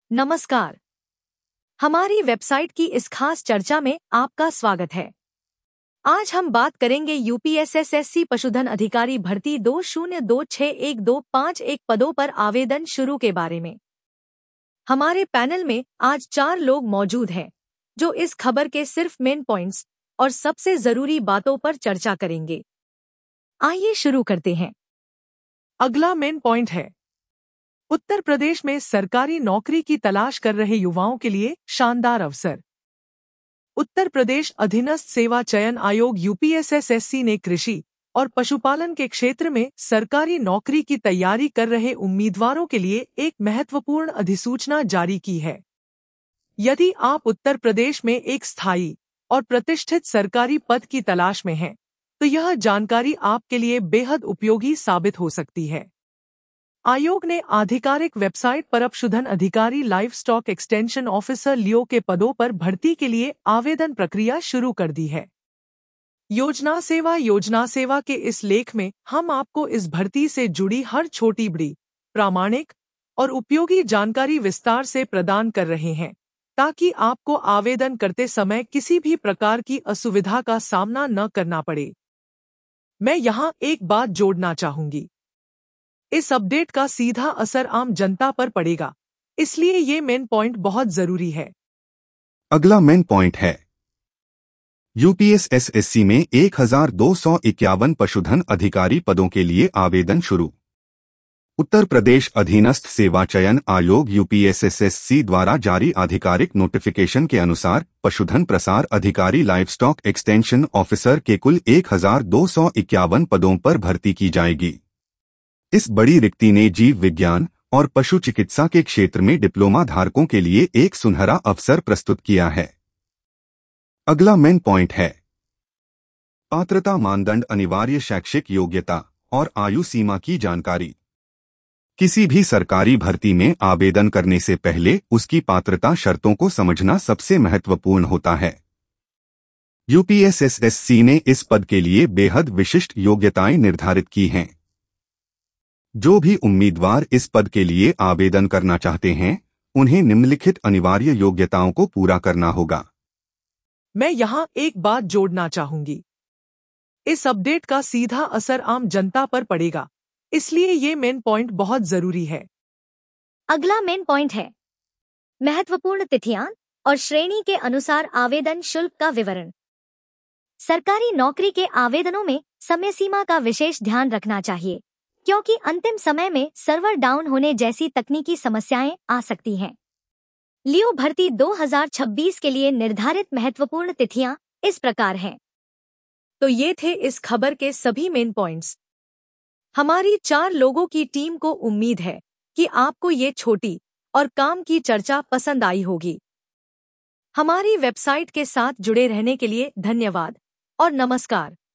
नमस्कार। हमारी वेबसाइट की इस खास चर्चा में आपका स्वागत है। आज हम बात करेंगे यूपीएसएसएससी पशुधन अधिकारी भर्ती 20261251 पदों पर आवेदन शुरू के बारे में। हमारे पैनल में आज 4 लोग मौजूद हैं जो इस खबर के सिर्फ मेन पॉइंट्स और सबसे जरूरी बातों पर चर्चा करेंगे। आइए शुरू करते हैं। अगला मेन पॉइंट है उत्तर प्रदेश में सरकारी नौकरी की तलाश कर रहे युवाओं के लिए शानदार अवसर। उत्तर प्रदेश अधीनस्थ सेवा चयन आयोग यूपीएसएसएससी ने कृषि और पशुपालन के क्षेत्र में सरकारी नौकरी की तैयारी कर रहे उम्मीदवारों के लिए एक महत्वपूर्ण अधिसूचना जारी की है। यदि आप उत्तर प्रदेश में एक स्थायी और प्रतिष्ठित सरकारी पद की तलाश में हैं, तो यह जानकारी आपके लिए बेहद उपयोगी साबित हो सकती है। आयोग ने आधिकारिक वेबसाइट पर पशुधन अधिकारी live stock extension officer LEO के पदों पर भर्ती के लिए आवेदन प्रक्रिया शुरू कर दी है। योजना सेवा के इस लेख में हम आपको इस भर्ती से जुड़ी हर छोटी बड़ी प्रामाणिक और उपयोगी जानकारी विस्तार से प्रदान कर रहे हैं, ताकि आपको आवेदन करते समय किसी भी प्रकार की असुविधा का सामना न करना पड़े। मैं यहाँ एक बात जोड़ना चाहूंगी। इस अपडेट का सीधा असर आम जनता पर पड़ेगा, इसलिए ये मेन पॉइंट बहुत जरूरी है। अगला मेन पॉइंट है यूपीएसएसएससी में 1251 पशुधन अधिकारी पदों के लिए आवेदन शुरू। उत्तर प्रदेश अधीनस्थ सेवा चयन आयोग यूपीएसएसएससी द्वारा जारी आधिकारिक नोटिफिकेशन के अनुसार पशुधन प्रसार अधिकारी लाइवस्टॉक एक्सटेंशन ऑफिसर के कुल 1251 पदों पर भर्ती की जाएगी। इस बड़ी रिक्ति ने जीव विज्ञान और पशु चिकित्सा के क्षेत्र में डिप्लोमा धारकों के लिए एक सुनहरा अवसर प्रस्तुत किया है। अगला मेन पॉइंट है पात्रता मानदंड, अनिवार्य शैक्षिक योग्यता और आयु सीमा की जानकारी। किसी भी सरकारी भर्ती में आवेदन करने से पहले उसकी पात्रता शर्तों को समझना सबसे महत्वपूर्ण होता है। यूपीएसएसएससी ने इस पद के लिए बेहद विशिष्ट योग्यताएं निर्धारित की हैं। जो भी उम्मीदवार इस पद के लिए आवेदन करना चाहते हैं, उन्हें निम्नलिखित अनिवार्य योग्यताओं को पूरा करना होगा। मैं यहाँ एक बात जोड़ना चाहूंगी। इस अपडेट का सीधा असर आम जनता पर पड़ेगा, इसलिए ये मेन पॉइंट बहुत जरूरी है। अगला मेन पॉइंट है महत्वपूर्ण तिथियां और श्रेणी के अनुसार आवेदन शुल्क का विवरण। सरकारी नौकरी के आवेदनों में समय सीमा का विशेष ध्यान रखना चाहिए, क्योंकि अंतिम समय में सर्वर डाउन होने जैसी तकनीकी समस्याएं आ सकती हैं। लियो भर्ती 2026 के लिए निर्धारित महत्वपूर्ण तिथियां इस प्रकार हैं। तो ये थे इस खबर के सभी मेन पॉइंट्स। हमारी 4 लोगों की टीम को उम्मीद है कि आपको ये छोटी और काम की चर्चा पसंद आई होगी। हमारी वेबसाइट के साथ जुड़े रहने के लिए धन्यवाद और नमस्कार।